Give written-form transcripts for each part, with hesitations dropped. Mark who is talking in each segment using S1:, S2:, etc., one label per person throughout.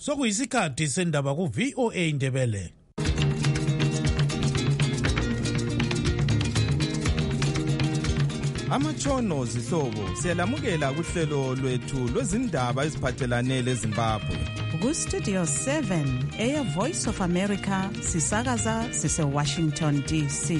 S1: Sokuyisikhathi sendaba ku VOA Indebele.
S2: Amatshono zihlobo siyalamukela kuhlelo lwethu lwezindaba eziphathelane leZimbabwe.
S3: Ku Studio 7 Air Voice of America sisakaza sise Washington DC.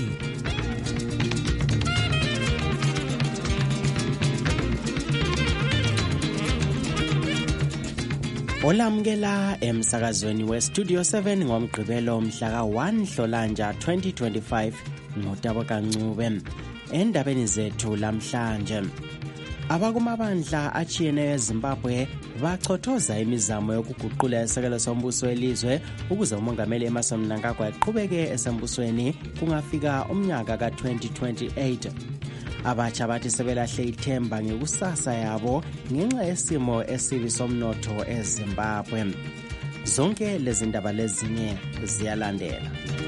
S4: Olamukela emsakazweni we Studio 7 ngomgqibelo mhla ka-1 Nhlolanja 2025 ngoTabo kaNcube. Endabeni zethu lamhlanje, abakumabandla achiyeneyo eZimbabwe bachothoza imizamo yokuguqula isekelo sombuso welizwe ukuze umongameli Emmerson Mnangagwa aqhubeke esembusweni kungafika umnyaka ka-2028. Abatsha bathi sebelahle ithemba ngekusasa yabo ngenxa yesimo esibi somnotho eZimbabwe. Zonke lezi ndaba lezinye ziyalandela.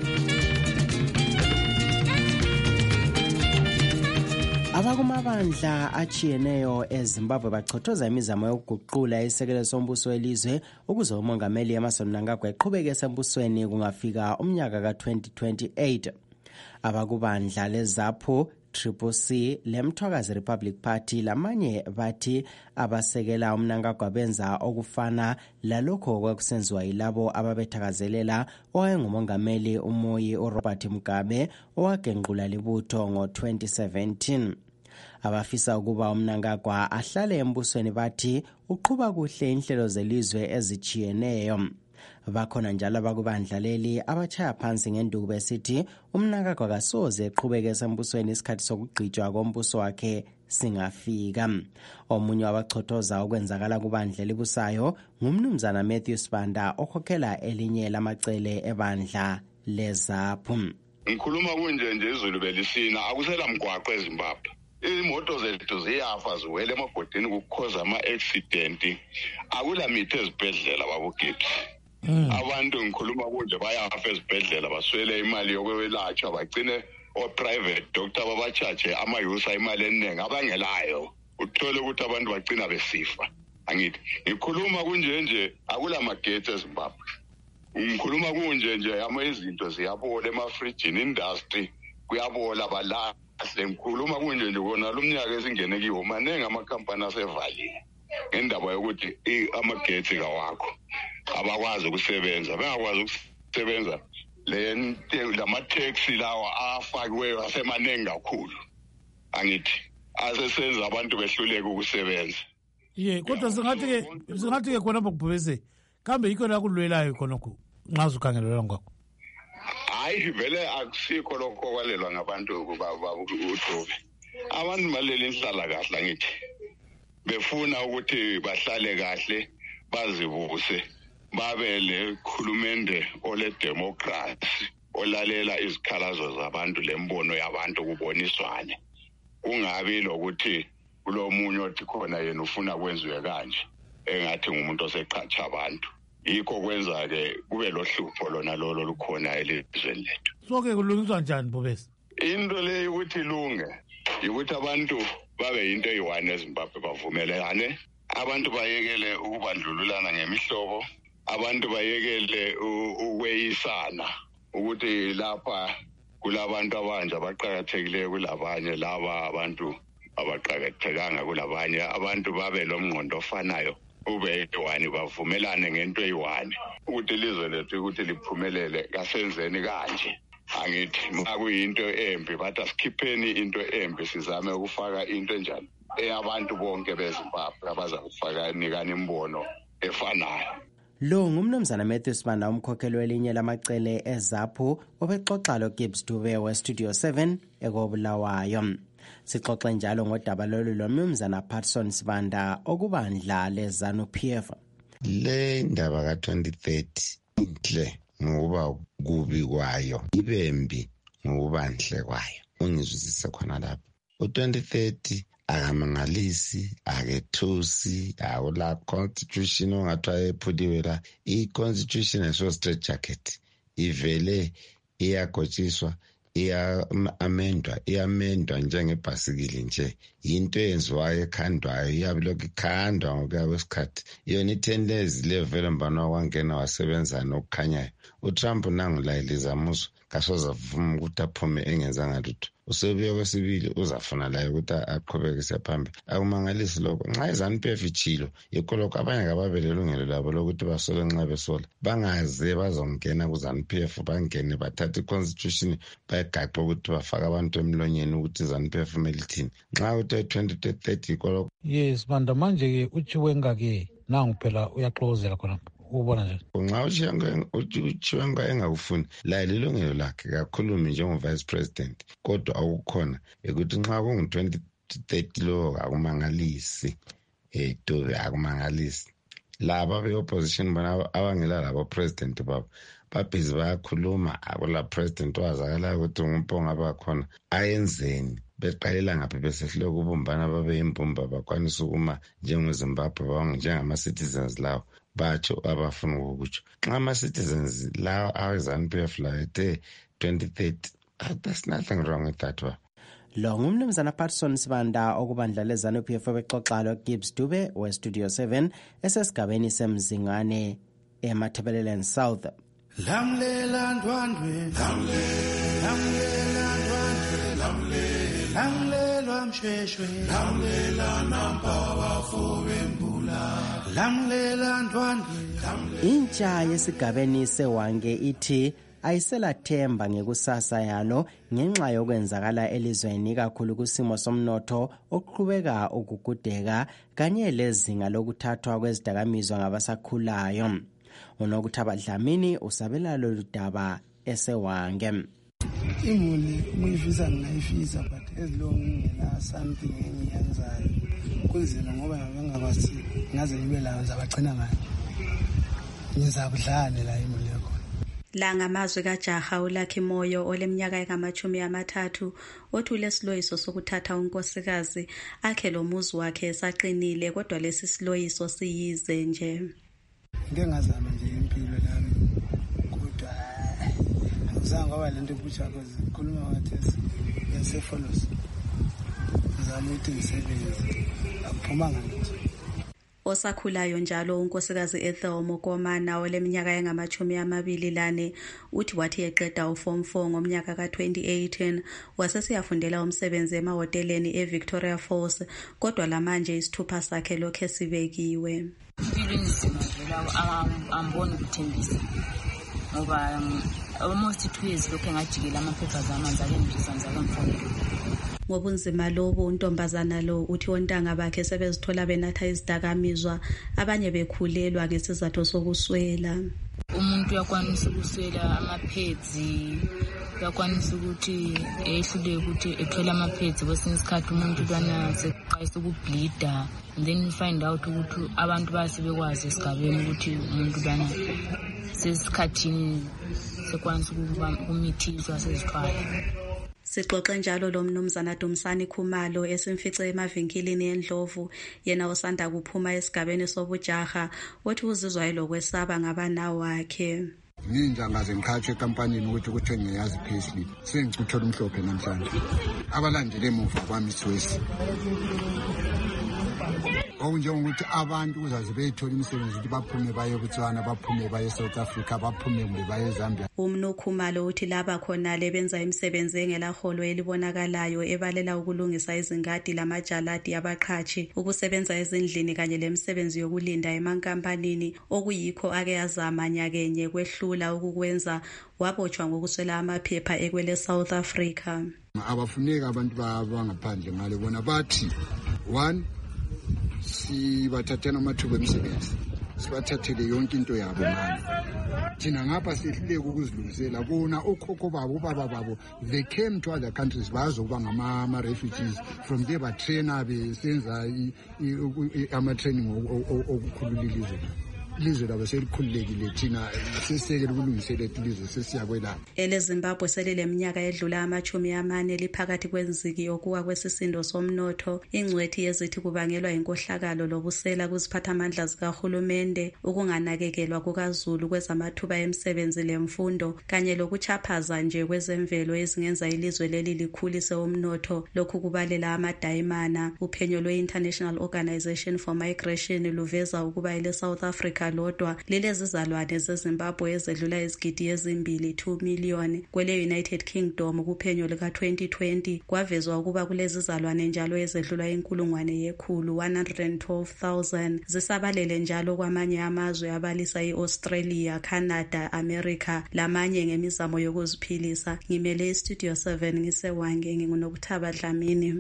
S4: Abakumabandla achiyeneyo eZimbabwe bachothoza imizamo yokuguqula isekelo sombuso welizwe ukuze umongameli Emmerson Mnangagwa aqhubeke esembusweni kungafika umnyaka ka-2028. Abakubandla leZAPU CCC leMthwakazi Republic Party lamanye bathi abasekela uMnangagwa benza okufana lalokho kwakusenziwa yilabo ababethakazelela owayengumongameli uMoyi uRobert Mugabe owagenqula libutho ngo-2017. Abafisa ukuba uMnangagwa ahlale embusweni bathi uqhuba kuhle inhlelo zelizwe ezichiyeneyo. Bakhona njalo abakubandla leli abachaya phansi ngenduku besithi uMnangagwa kasoze eqhubeke esembusweni isikhathi sokugqitshwa kombuso wakhe singafika. Omunye wabachothoza okwenzakala kubandla elibusayo ngumnumzana Matthew Sibanda okhokhela elinye lamacele ebandla leZAPU.
S5: Ngikhuluma kunje izulu belisina akusela mgwaqo eZimbabwe. Imoto zethu ziyafa ziwele emagodini kukhoza ama-accident. Akula mithi ezibhedlela babugidi. Abantu ngikhuluma kunje bayafa ezibhedlela baswele imali yokwelatshwa bagcine o-private doctor babachaje amayusa imali eningi abangelayo. Uthole ukuthi abantu bagcina besifa. Angithi ngikhuluma kunje nje akula magetsi eZimbabwe. Ngikhuluma kunje nje izinto ziyabola emafrijini, industry kuyabola balahle. Ngikhuluma kunje nje kona lumnyaka esingene kiwo manengi amakhampani asevaliwe ngendaba yokuthi amagetsi kawakho abakwazi ukusebenza. Bengakwazi ukusebenza lama-taxi lawa afakiweyo asemanengi kakhulu. Angithi asesenza abantu behluleke ukusebenza.
S1: Kodwa singathi ke khona bokubhubeze kambe yikho la kulwelayo khonokho nxa uzukhangelela ngakho.
S5: Hayi vele akusikho lokho kwalelwa ngabantu uDube. Abantu baleli inhlala kahle ngithi befuna ukuthi bahlale kahle bazibuse babe lekhulumende ole democracy olalela izikhalazo zabantu lembono yabantu kuboniswane. Kungabi lokuthi kulomunye othi khona yena ufuna kwenziwe kanje engathi ngumuntu oseqhatsha abantu. Yikho kwenza ke kube lohlupho lona lolo lukhona elizweni lethu.
S1: Soke kulungiswa njani Bobesi?
S5: Into le ukuthi ilunge ukuthi abantu babe into eyi-1 eZimbabwe bavumelane. Abantu bayekele ukubandlululana ngemihlobo. Abantu bayekele ukweyisana ukuthi lapha kulabantu abanje abaqhakathekileyo kulabanye, laba abantu abaqhakathekanga kulabanye. Abantu babe lomngqondo ofanayo ube eyi-1 bavumelane ngento eyi-1 ukuthi ilizwe lethu ukuthi liphumelele kasenzeni kanje. Angithi makuyinto embi bathi asikhipheni into embi sizame ukufaka into enjani eyabantu bonke beZimbabwe abazakufaka nikana imbono efanayo.
S4: Lo ngumnumzana Matthew Sibanda umkhokheli welinye lamacele eZAPU obexoxa loGibbs Dube weStudio 7 ekobulawayo. Sixoxe njalo ngodaba lolu lomnumzana Patson Sibanda okubandla leZANU-PF.
S6: Le ndaba ka-2030 inhle ngokuba kubi kwayo ibembi ngokubanhle kwayo. Ungizwisise khona lapho. U-2030 akamangalisi akethusi awula constitution ongathiwa ephuliwe la. I-constitution eso straight jacket ivele iyagotshiswa iyamendwa njengebhasikili nje, yinto eyenziwayo ekhandwayo, iyabe lokhu ikhandwa ngokuya kwesikhathi. Yona i-10 leyo vele mbani wakwangena wasebenzana okukhanyayo. uTrump nangulayeliza muso kasoze avuma ukuthi aphume engenzanga lutho. Usebuye kwesibili uzafuna layo ukuthi aqhubekise phambili. Akumangalisi lokho. Nxa iZANU-PF ichilo yikho lokho abanye kababele ilungelo labo lokuthi basole nxa besola. Bangaze bazongena kuZANU-PF bangene bathatha i-constitution bayigaxe ukuthi bafaka abantu emlonyeni ukuthi iZANU-PF kumele ithini. Nxa uthe 2030 yikho lokho.
S1: Yes, manda manje-ke uChiwenga-ke nangu phela uyaxokozela khona. Ubona nje
S6: nxa uChiwenga engakufuni laye lilungelo lakhe kakhulumi njengo-vice president, kodwa akukhona ukuthi nxa kungu-2030 lo akumangalisi Dube akumangalisi. Laba be-opposition bona abangela labo president babo babhizi bayakhuluma, akula president owazakalayo ukuthi ngumpo ngabakhona ayenzeni, beqalela ngaphi besehlule ukubumbana babe yimbumba bakwanisa ukuma njengeZimbabwe njengama-citizens lawo batsho abafuna ukukutsho. Nxa ama-citizens lawo awe-ZANU-PF lawo ethe 2030, there's nothing wrong with that one.
S4: Lo ngumnumzana Patson Sibanda okubandla leZANU-PF bexoxa loGibbs Dube weStudio 7 esesigabeni semzingane eMatabeleland South.
S7: Lamlela ndwandwe, lamlela ndwandwe, lamlela mshweshwe, lamlela nampawa fowembula, lamlela ndwandwe.
S4: Intsha yesigabeni sewange ithi ayiselathemba ngekusasa yalo ngenxa yokwenzakala elizweni kakhulu kusimo somnotho oqhubeka ukugudeka kanye lezinga lokuthathwa kwezidakamizwa ngabasakhulayo. Unokuthaba Dlamini usabela lolu daba esewange.
S7: Imuli uyifisa ngayifisa but as long ngena something engiyenzayo kunzima ngoba ngingakwazi ngaze ngibe lawo zabagcina ngayo. Ngizakudlana la imuli yakho.
S8: La ngamazwi kaJaha uLucky Moyo oleminyaka engama-30 othule siloyiso sokuthatha unkosikazi akhe lo muzi wakhe esaqinile kodwa lesi siloyiso siyize nje.
S7: Ngeke ngazama nje impilo lami kodwa ngizange ngoba lento ebutsha ukukhuluma ngathi yasefollows ngizama ukuthi ngisebenze akuphuma ngalutho.
S8: Osakhulayo njalo unkosikazi Ethel Mokomana oleminyaka engama-24 uthi wathi eqeda uform 4 ngomnyaka ka-2018 wasesiyafundela umsebenzi emahoteleni eVictoria Falls kodwa lamanje isithupha sakhe lokhe sibekiwe.
S9: Impilo nzima vela amboni ukuthembisa ngoba almost 2 years lokhe ngajikela amaphepha zamanzi ake ngizanzala mfundo.
S8: Ngobunzima lobo untombazana lo uthi ontanga bakhe sebezithola benatha izidakamizwa abanye bekhulelwa ngesizathu sokuswela.
S9: Umuntu uyakwanisa ukuswela amapads, uyakwanisa ukuthi ehlule ukuthi ethola amapads kwesinye isikhathi umuntu lwana seqayisa ukubleeda, and then you find out ukuthi abantu basebekwazi esigabeni ukuthi umuntu lwana sesikhathini sekwanisa ukumithizwa sezithwala.
S8: Sixoxe njalo lo mnumzana Dumisani Khumalo esimfice emavinkilini eNdlovu yena osanda kuphuma esigabeni sobujaha othi uzizwa elokwesaba ngabanawo wakhe.
S10: Ninja ngaze ngikhatshe ekampanini ukuthi kuthe ngiyazi payslip sengicuthola umhlophe namhlanje abalandele emuva kwami isiwesi okunjengokuthi abantu kuzaze beyithola imisebenzi ukuthi baphume baye eBotswana, baphume baye eSouth Africa, baphume kumbe baye eZambia.
S8: Umnu Khumalo uthi laba khona lebenza imisebenzi engelaholo elibonakalayo ebalela ukulungisa izingadi lamajaladi abaqhashi, ukusebenza ezindlini kanye lemisebenzi yokulinda emankampanini okuyikho ake yazama nyakenye kwehlula ukukwenza wabotshwa ngokuswela amaphepha ekwele South Africa.
S10: Abafuneka abantu bangaphandle ngale bona bathi 1 sibathathela amathuba emisebenzi, sibathathele yonke into yabo manje. Thina ngapha sihluleke ukuzilungisela bona okhokho babo ubaba babo they came to other countries bazokuba ngama-refugees from there batraina besenza ama-training okukhulula ilizwe. ilizwe labo selikhululekile thina sesisekele ukulungisela ilizwe sesiyakwelapha.
S8: EleZimbabwe selileminyaka edlula 40 liphakathi kwenziki yokuwa kwesisindo somnotho. Ingcwethi yezithi kubangelwa inkohlakalo lobusela kuziphathamandla zikahulumende, ukunganakekelwa kukazulu kwezamathuba emisebenzi lemfundo kanye lokuchaphaza nje kwezemvelo ezingenza ilizwe leli likhulise umnotho. Lokhu kubalela amadayimana. Uphenyo lwe-International Organization for Migration luveza ukuba ile South Africa lodwa lilezizalwane zeZimbabwe ezedlula izigidi ezimbili 2 million. Kwele United Kingdom kuphenyo lika 2020 kwavezwa ukuba kulezizalwane njalo ezedlula 112,000 zisabalele njalo kwamanye amazwe abalisa iAustralia, Canada, America lamanye ngemizamo yokuziphilisa. Ngimele iStudio 7 ngisewange nginguNokuthaba Dlamini.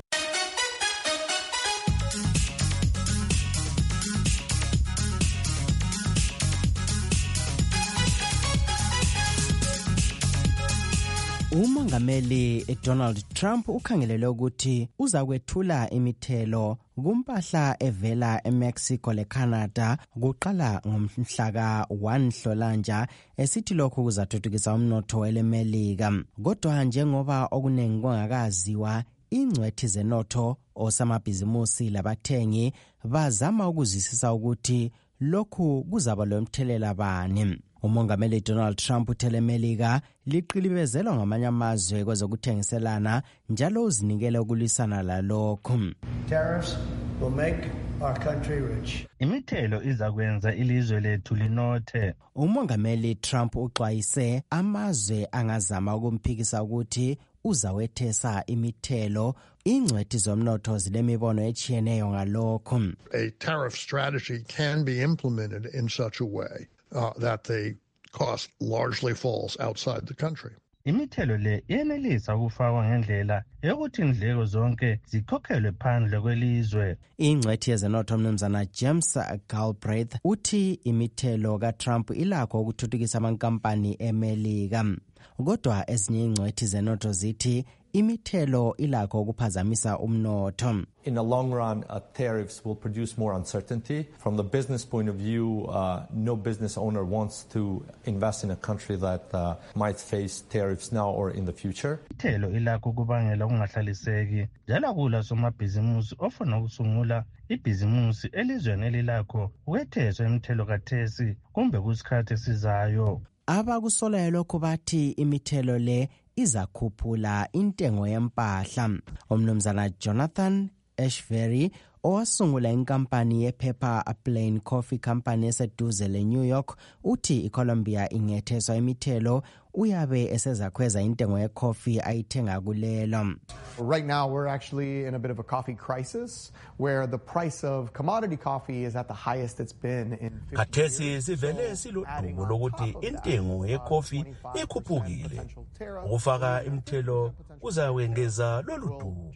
S4: Umongameli Donald Trump ukhangelele ukuthi uza kwethula imithelo kumpahla evela eMexico leCanada kuqala ngomhla ka-1 Nhlolanja, esithi lokhu kuzathuthukisa umnotho welemelika. Kodwa njengoba okuningi kungakaziwa, ingcwethi zenotho osamabhizimusi labathengi bazama ukuzwisisa ukuthi lokhu kuzaba lomthelela bani. Umongameli Donald Trump uthele iMelika liqilibezelwa ngamanye amazwe kwezokuthengiselana njalo uzinikele ukulwisana lalokhu.
S11: Tariffs will make our country rich.
S12: Imithelo izakwenza ilizwe lethu linothe.
S4: Umongameli Trump uxwayise amazwe angazama ukumphikisa ukuthi uzawethesa imithelo. Ingcwethi zomnotho zilemibono etshiyeneyo ngalokhu.
S13: A tariff strategy can be implemented in such a way that the cost largely falls outside the country.
S12: Imithelo le yenelisa ukufakwa ngendlela yokuthi indleko zonke zikhokhelwe phandle kwelizwe.
S4: Ingcwethi yezenotho mnumzana James Galbraith uthi imithelo kaTrump ilakho ukuthuthukisa amankampani eMelika. Kodwa ezinye ingcwethi zenotho zithi imithelo ilakho ukuphazamisa umnotho.
S14: In the long run, tariffs will produce more uncertainty. From the business point of view, no business owner wants to invest in a country that might face tariffs now or in the future.
S12: Imithelo ilakho kubangela ukungahlaliseki njalo kula somabhizimusi ofuna ukusungula ibhizimusi elizweni elilakho ukwetheswa imithelo kathesi kumbe kusikhathi esizayo.
S4: Abakusolayo lokho bathi imithelo le izakhuphula intengo yempahla. Umnumzana Jonathan Ashbury owasungula inkampani yephepha Plain Coffee Company eseduze leNew York uthi iColombia ingetheswa imithelo uyabe esezakhweza intengo yecoffee ayithenga kulelo.
S15: Right now we're actually in a bit of a coffee crisis where the price of commodity coffee is at the highest it's been in 50 years.
S16: Kathesi sivele silodumo lokuthi intengo yecoffee ikhuphukile. Ukufaka imithelo kuzawengeza lolu dumo.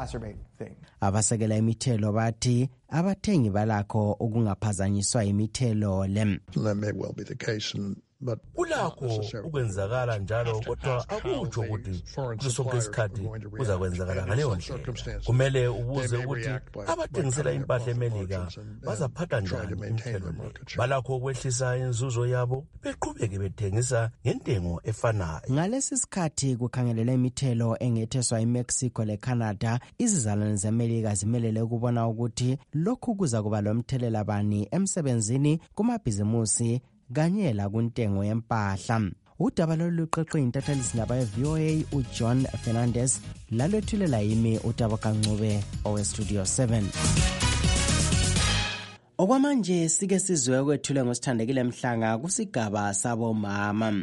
S4: Abasekela imithelo bathi abathengi balakho okungaphazanyiswa imithelo le.
S13: That may well be the case but
S16: kulakho ukwenzakala njalo kodwa akutsho ukuthi kusonke isikhathi kuzakwenzakala ngaleyo ndlela. Kumele ubuze ukuthi abathengisela impahla eMelika bazaphatha njani imithelo le. Balakho ukwehlisa inzuzo yabo beqhubeke bethengisa ngentengo efanayo.
S4: Ngalesi sikhathi kukhangelelwe imithelo engetheswa eMexico leCanada, izizalwane zeMelika zimelele ukubona ukuthi lokhu kuza kuba lomthelela bani emsebenzini, kumabhizimusi kanye lakuntengo yempahla. Udaba lolu luqoqwe intathalizindaba ye-VOA uJohn Fernandez lalwethulela yimi uTabaka Ncube oweStudio 7. Okwamanje sike sizwe kwethule ngosithandekile Mhlanga kusigaba sabomama.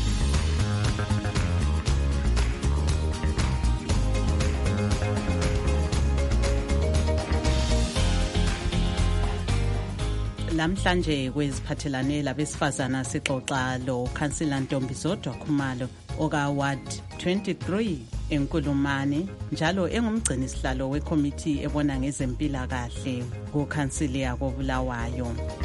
S3: Namhlanje kweziphathelane labesifazana sixoxa lo Councillor Ntombizodwa Khumalo oka Ward 23 eNkulumane njalo engumgcini sihlalo wekomiti ebona ngezempilakahle ku Council yakoBulawayo.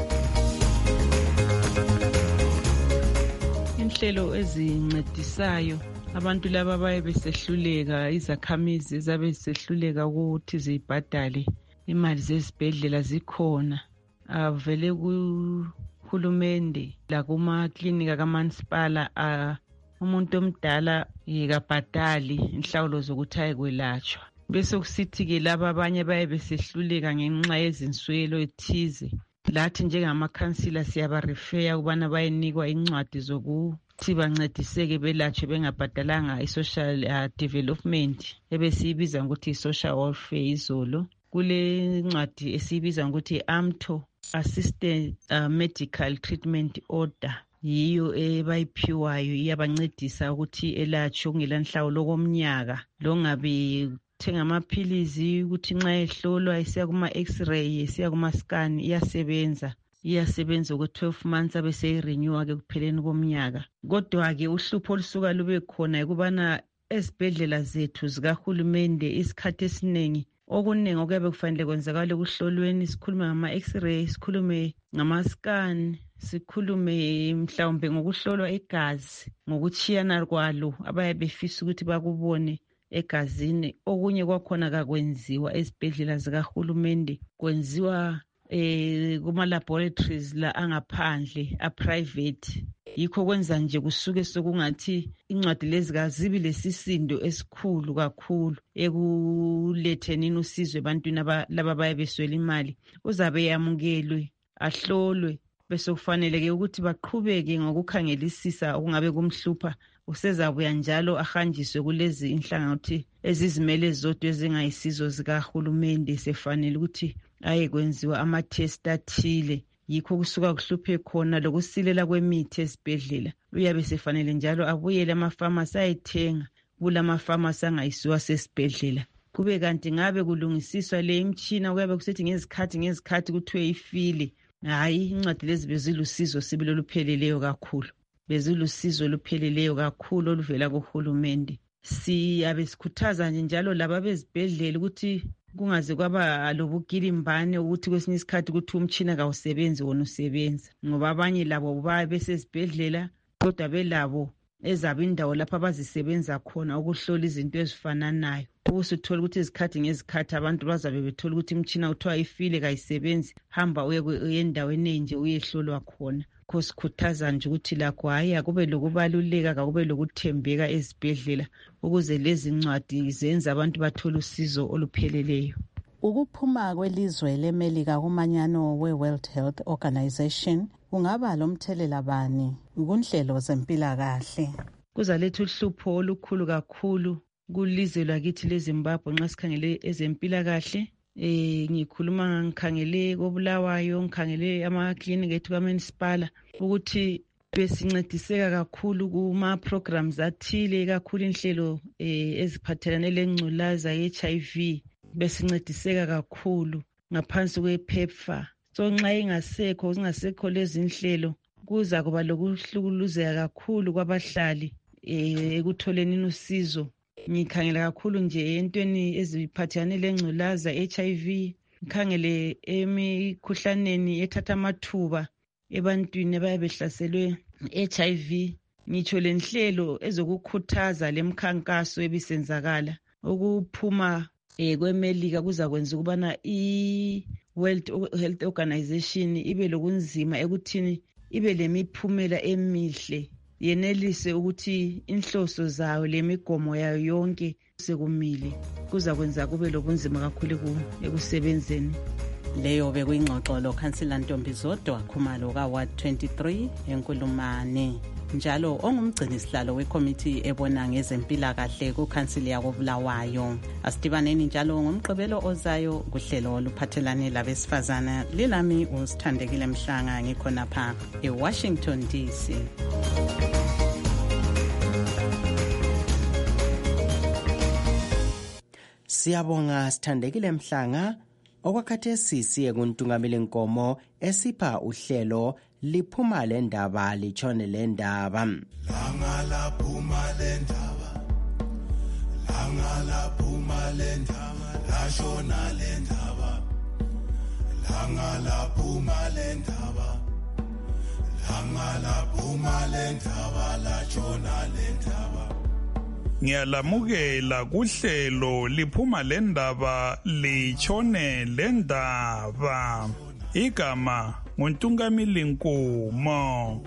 S17: Inhlelo ezincedisayo abantu laba baye besehluleka, izakhamizi zabe sehluleka ukuthi zibhadale imali zezibhedlela zikhona. Avele kahulumende lakumaklinika kamansipala umuntu omdala kabhadali inhlawulo zokuthi ayekwelatshwa. Bese kusithi-ke laba abanye baye besehluleka ngenxa yezinswelo ethize. Lathi njengamakhansila siyabarefeya ukubana bayenikwa incwadi zokuthi bancediseke belatshwe bengabhadalanga i-social development ebesiyibiza ngokuthi i-social welfare izolo. Kule ncwadi esiyibiza ngokuthi i-AMTO, Assisted Medical Treatment Order, yiyo ebayiphiwayo iyabancedisa ukuthi elatshwe kungela nhlawulo komnyaka. Lo ngabe thenga amaphilizi ukuthi nxa ehlolwa isiya kuma-x-ray isiya kuma-scan iyasebenza okwe-12 months abeseyirenewa-ke kupheleni komnyaka. Kodwa-ke uhlupho olusuka lube khona ukubana ezibhedlela zethu zikahulumende isikhathi esiningi okuningi okuyabe kufanele kwenzakala ekuhlolweni, sikhulume ngama-x-ray, sikhulume ngama-scan, sikhulume mhlawumbe ngokuhlolwa igazi ngokutshiyana kwalo abayabe befisa ukuthi bakubone egazini. Okunye kwakhona kakwenziwa ezibhedlela zikahulumende, kwenziwa kuma-laboratories la angaphandle a-private. Yikho kwenza nje kusuke sokungathi incwadi lezi kazibi lesisindo esikhulu kakhulu ekulethenini usizo ebantwini laba baye beswela imali. Uzabe yamukelwe ahlolwe bese kufanele-ke ukuthi baqhubeke ngokukhangelisisa okungabe kumhlupha. Usezabuya njalo ahanjiswe kulezi inhlangothi ezizimele zodwa ezingayisizo zikahulumende, sefanele ukuthi ayekwenziwa ama-test athile. Yikho kusuka kuhluphe khona lokusilela kwemithi ezibhedlela. Uyabe sefanele njalo abuyele amafamasi ayethenga kulamafamasi angayisiwa sesibhedlela. Kube kanti ngabe kulungisiswa le imitshina kuyabe kusethi ngezikhathi kuthiwe ifile. Hayi, incwadi lezi bezilusizo sibili olupheleleyo kakhulu. Bezilusizo olupheleleyo kakhulu oluvela kuhulumende. Siyabe sikhuthaza nje njalo laba bezibhedlela ukuthi kungaze kwaba lobugilimbane ukuthi kwesinye isikhathi ukuthi umtshina kawusebenzi wona usebenza, ngoba abanye labo babe besezibhedlela kodwa belabo ezabo indawo lapho abazisebenza khona ukuhlola izinto ezifananayo. Ubusuthola ukuthi izikhathi ngezikhathi abantu bazabe bethola ukuthi imtshina kuthiwa ifile kayisebenzi, hamba uye endaweni enje uyehlolwa khona. Kho sikhuthaza nje ukuthi lakho hayi akube lokubaluleka, akube lokuthembeka ezibhedlela ukuze lezi ncwadi zenze abantu bathole usizo olupheleleyo.
S3: Ukuphuma kwelizwe leMelika kumanyano we-World Health Organization kungaba lomthelela bani kunhlelo zempilakahle?
S17: Kuzaletha uhlupho olukhulu kakhulu kulizwe lakithi leZimbabwe nxa sikhangele ezempilakahle. Ngikhuluma ngikhangele koBulawayo, ngikhangele amaklinika ethu kamunicipal ukuthi besincediseka kakhulu kuma-programs athile, kakhulu inhlelo eziphathelane lengculaza ye-HIV. Besincediseka kakhulu ngaphansi kwe-PEPFAR. So nxa zingasekho lezi inhlelo kuza kuba lokuhlukuluzeka kakhulu kwabahlali ekutholeni usizo. Ngikhangela kakhulu nje entweni eziphathelane lengculaza HIV, ngikhangele emikhuhlaneni ethatha amathuba ebantwini abayabe behlaselwe HIV. Ngitsho lenhlelo ezokukhuthaza lemkhankaso ebisenzakala ukuphuma kweMelika kuzakwenza ukubana i-World Health Organization ibe lokunzima ekuthini ibe lemiphumela emihle, yenelise ukuthi inhloso zayo lemigomo yayo yonke sekumile. Kuzakwenza kube lobunzima kakhulu ekusebenzeni.
S3: Leyo bekuyingxoxo loKhansila Ntombizodwa Khumalo ka-Ward 23 eNkulumane, njalo ongumgcinisihlalo wekomiti ebona ngezempilakahle kukhansili yakoBulawayo. Asidibaneni njalo ngomgqibelo ozayo kuhlelo oluphathelane labesifazana. Lilami uSithandekile Mhlanga, ngikhonapha eWashington DC.
S4: Siyabonga Sithandekile Mhlanga. Okwakhathesi siye kuntungamile Nkomo esipha uhlelo liphuma le ndaba litshone le ndaba.
S18: Langa laphuma le ndaba, langa laphuma le ndaba, lashona le ndaba. Langa laphuma le ndaba, langa laphuma le ndaba, lashona le ndaba.
S19: Ngiyalamukela kuhlelo liphuma lendaba litshone lendaba. Igama nguNtungamili Nkumo.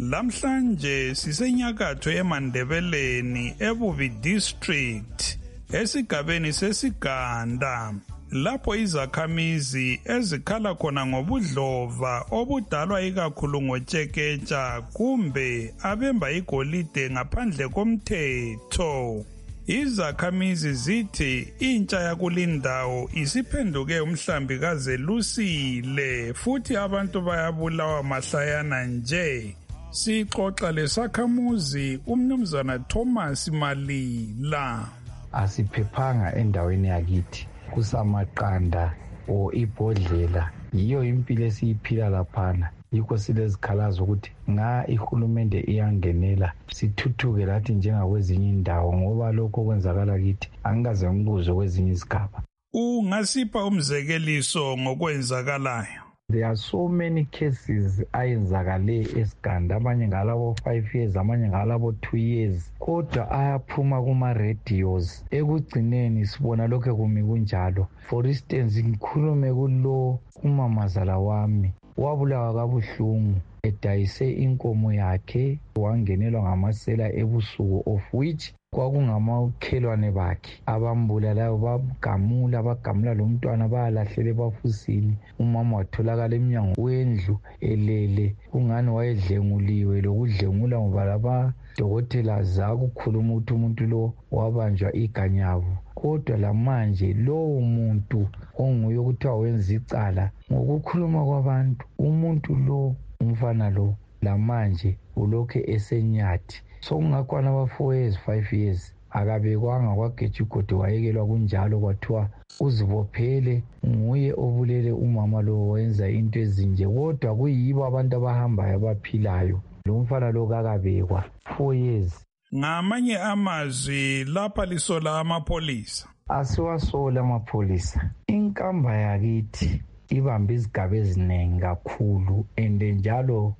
S19: Lamhlanje sisenyakatho eMandebeleni eBubi District esigabeni seSiganda lapho izakhamizi ezikhala khona ngobudlova obudalwa ikakhulu ngotsheketsha kumbe abemba igolide ngaphandle komthetho. Izakhamizi zithi intsha yakulindawo isiphenduke umhlambi kazelusile futhi abantu bayabulawa mahlayana nje. Sixoxa lesakhamuzi umnumzana Thomas Malila.
S20: Asiphephanga endaweni yakithi kusamaqanda o ibhodlela yiyo impilo esiyiphila laphana. Yikho silezikhalazo ukuthi ihulumende iyangenela sithuthuke lathi njengakwezinye indawo ngoba lokho okwenzakala kithi angikaze ngibuze kwezinye izigaba.
S19: Ungasipha umzekeliso ngokwenzakalayo?
S20: There are so many cases ayenzakale esiganda, amanye ngalabo 5 years, amanye ngalabo 2 years. Kodwa ayaphuma kuma-radios. Ekugcineni sibona lokho kumi kunjalo. For instance, ngikhulume kulo umamazala wami. Wabulawa kabuhlungu edayise inkomo yakhe wangenelwa ngamasela ebusuku of which kwakungamakhelwane bakhe abambulalayo bagamula lo mntwana bayalahlela ebafusini. Umama watholakala emnyango wendlu elele kungani wayedlenguliwe lokudlengula ngoba labadokotela zakukhuluma ukuthi umuntu lo wabanjwa iganyavu. Kodwa lamanje lowo muntu onguye ukuthiwa wenza icala ngokukhuluma kwabantu umuntu lo umfana lo lamanje ulokhe esenyathi. Sokungakwana aba 4 years 5 years akabekwanga kwageja igodi wayekelwa kunjalo kwathiwa uzibophele nguye obulele umama lo wenza into ezinje. Kodwa kuyibo abantu abahambayo abaphilayo. Lo mfana lo kakabekwa 4 years.
S19: Ngamanye amazwi lapha lisola amapolisa.
S20: Asiwasola amapolisa. Inkamba yakithi ibambe izigaba eziningi kakhulu ende njalo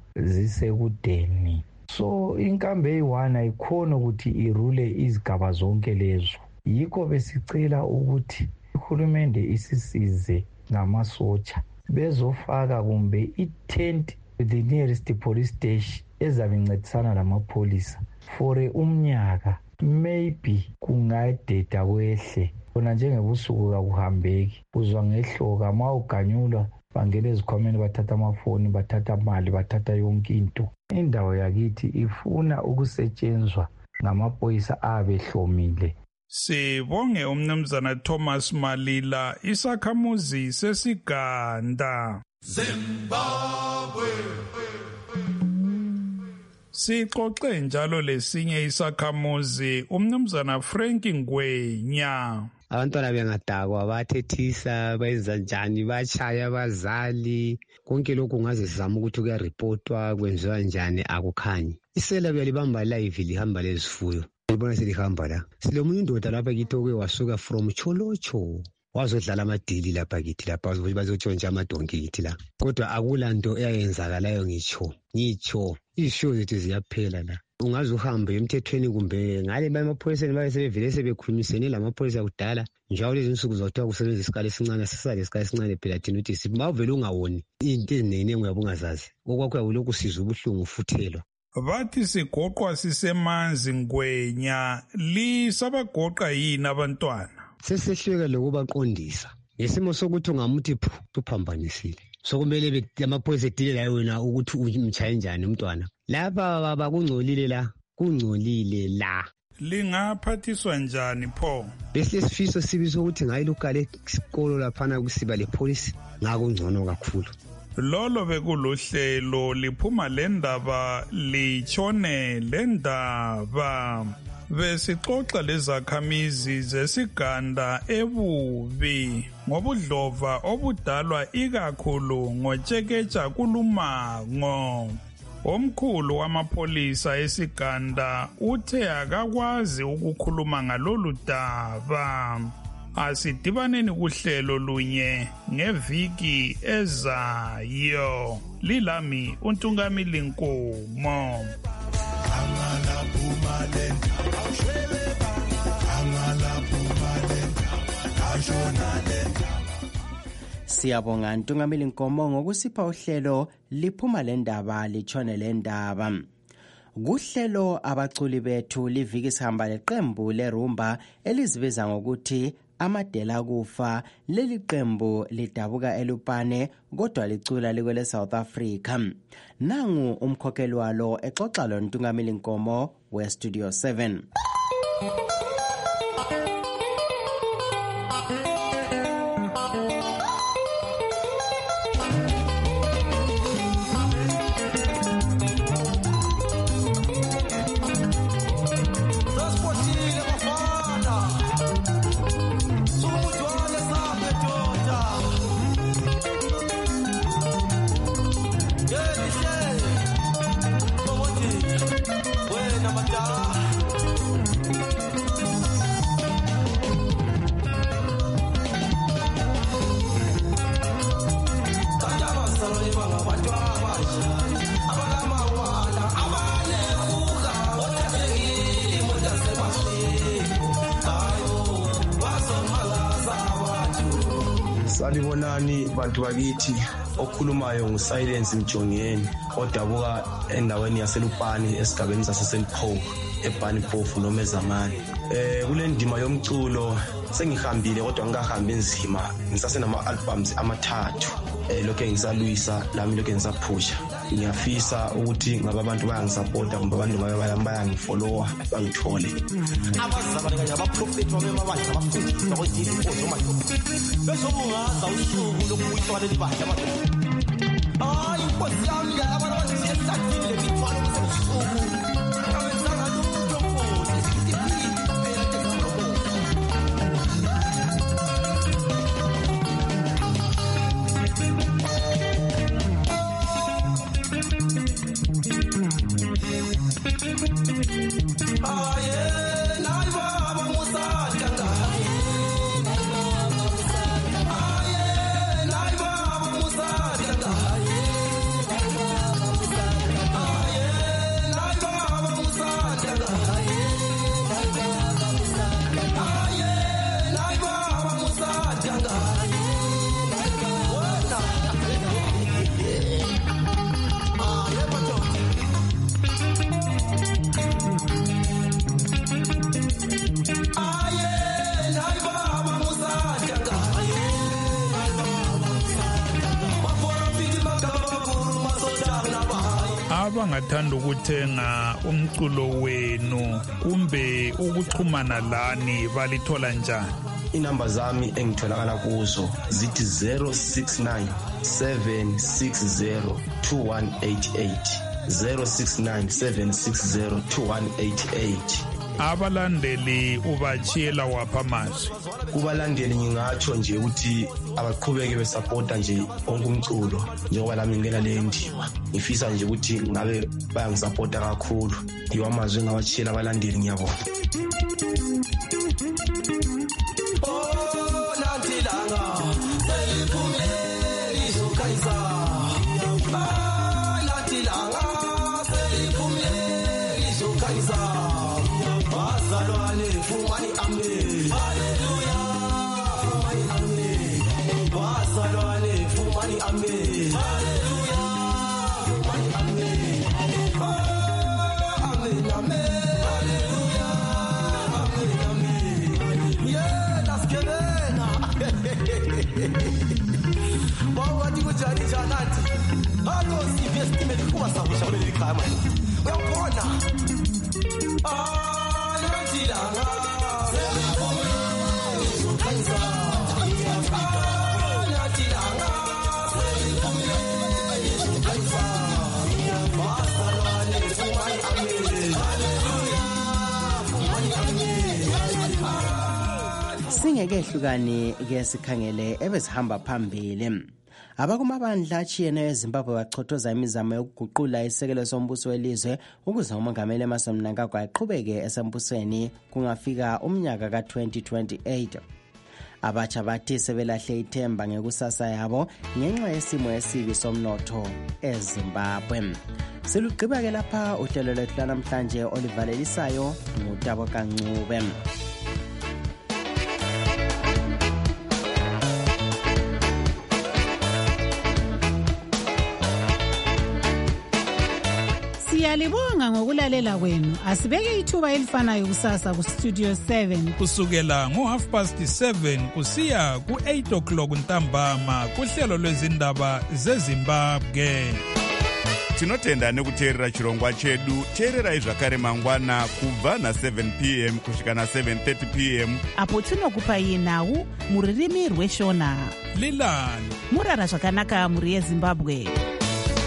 S20: zisekudeni. So inkamba eyi-1 ayikhona ukuthi irule izigaba zonke lezo. Yikho besicela ukuthi uhulumende isisize ngamasotsha bezofaka kumbe i-tent the nearest police station ezabe incedisana lamapolisa for umnyaka. Maybe kungayededa kwehle khona njengebusuku kakuhambeki. Uzwa ngehloka ma uganyulwa bangena ezikhwameni bathatha amafoni bathatha imali bathatha yonke into. Indawo yakithi ifuna ukusetshenzwa ngamaphoyisa abehlomile.
S19: Sibonge umnumzana Thomas Malila, isakhamuzi seSiganda. Zimbabwe. Sixoxe njalo lesinye isakhamuzi umnumzana Frank Ngwenya.
S21: Abantwana bengadakwa bathethisa bayenza njani bachaya abazali konke lokho ngaze sizama ukuthi kuyarepotwa kwenziwa njani akukhanyi. Isela uyalibamba live lihamba lezifuyo libona selihamba la. Silomunye indoda lapha kithi oke wasuka from Cholocho wazodlala amadili lapha kithi lapha bazotshontsha amadonki kithi la. Kodwa akulanto eyayenzakalayo ngitsho ishow zethu ziyaphela la. Ungaze uhambe emthethweni kumbe ngale bamaphoyiseni baye sebevele sebekhulumisene lamaphoyisa kudala njalo lezi insuku zawuthiwa kusebenza isikali esincane sisale isikali esincane phela thina uthi sibavele ungawoni into ezinengi uyabungazazi okwakho uyabulokhu sizwe ubuhlungu ufuthelwa.
S19: Bathi sigoqwa sisemanzi Ngwenya lisabagoqa yini abantwana?
S21: Sesehleka lokubaqondisa ngesimo sokuthi ungamuthi uphambanisile. Sokumele amaphoyisa edile la wena ukuthi umchaye njani umntwana. Lapha baba kungcolile la.
S19: Lingaphathiswa njani pho?
S21: Bese sifiso sibizo ukuthi ngayilukale isikolo laphana kusiba lepolice ngako ngcono kakhulu.
S19: Lolo bekuluhlelo liphuma lendaba lichone lendaba. Besixoxa lezakhamizi zeSiganda eBubi ngobudlova obudalwa ikakhulu ngotsheketsha kulumango. Omkhulu wamapolisa eSiganda uthe akakwazi ukukhuluma ngalolu daba. Asidibaneni kuhlelo lunye ngeviki ezayo. Lilami uNtungamili Nkumo.
S4: Siyabonga Ntungamili Nkomo ngokusipha uhlelo liphuma lendaba litshone lendaba. Kuhlelo abaculi bethu liviki sihamba leqembu lerumba elizibiza ngokuthi Amadela Kufa. Leli qembu lidabuka eLupane kodwa licula likwele South Africa. Nangu umkhokheli walo exoxa lo Ntungamili Nkomo we Studio 7.
S2: Salibonani bantu bakithi, okhulumayo nguSilence Mjongeni odabuka endaweni yaseLupane esigabeni saseSeliphofu eBaniphofu noma eZamani. Kule ndima yomculo sengihambile kodwa ngikahambi nzima, ngisasenama albums amathathu. Lokho ngisalwisa lami, lokho ngisaphusha. Ngiyafisa ukuthi ngabe abantu bayangisupporta kumbe abantu bayangifollowa bangithole.
S22: Abazabale kanye abaprofeti wabemabandla abafundisa ukuthi izinkozo madoda bezobungaza usuku lokuyithwala libandla amadoda. Hayi inkosi yami yalabana abantu siyahlathile lemithwalo kusebusuku. Awenzanga lutho mfowethu, isiphile phela teknoloji.
S19: Abangathanda ukuthenga umculo wenu kumbe ukuxhumana lani balithola njani?
S2: Inamba zami engitholakala kuzo zithi 069 760 2188 069 760 2188.
S19: Abalandeli ubachiyela wapha amazwi?
S2: Kubalandeli ngingatsho nje ukuthi abaqhubeke besupporta nje onke umculo njengoba lami ngena le ndima. Ngifisa nje ukuthi ngabe bayangisupporta kakhulu. Yiwo amazwi engawachiyela abalandeli, ngiyabonga.
S4: Singekehlukani ke sikhangele ebesihamba phambili. Abakumabandla achiyeneyo eZimbabwe bachothoza imizamo yokuguqula isekelo sombuso welizwe ukuze umongameli Emmerson Mnangagwa aqhubeke esembusweni kungafika umnyaka ka-2028. Abatsha bathi sebelahle ithemba ngekusasa yabo ngenxa yesimo esibi somnotho eZimbabwe. Silugqiba ke lapha uhlelo lwethu namhlanje olivalelisayo nguTabo Kancube.
S3: Siyalibonga ngokulalela kwenu. Asibeke ithuba elifanayo kusasa ku Studio 7
S19: kusukela ngo7:30 kusiya ku8:00 ntambama kuhlelo lwezindaba zeZimbabwe.
S1: Tinotenda nekuteerera chirongwa chedu. Teererai zvakare mangwana kubva na7 p.m. kusvika na7:30 p.m.
S3: apo tinokupai nhau muririmi rweshona.
S19: Lilani
S3: murara zvakanaka muri yeZimbabwe.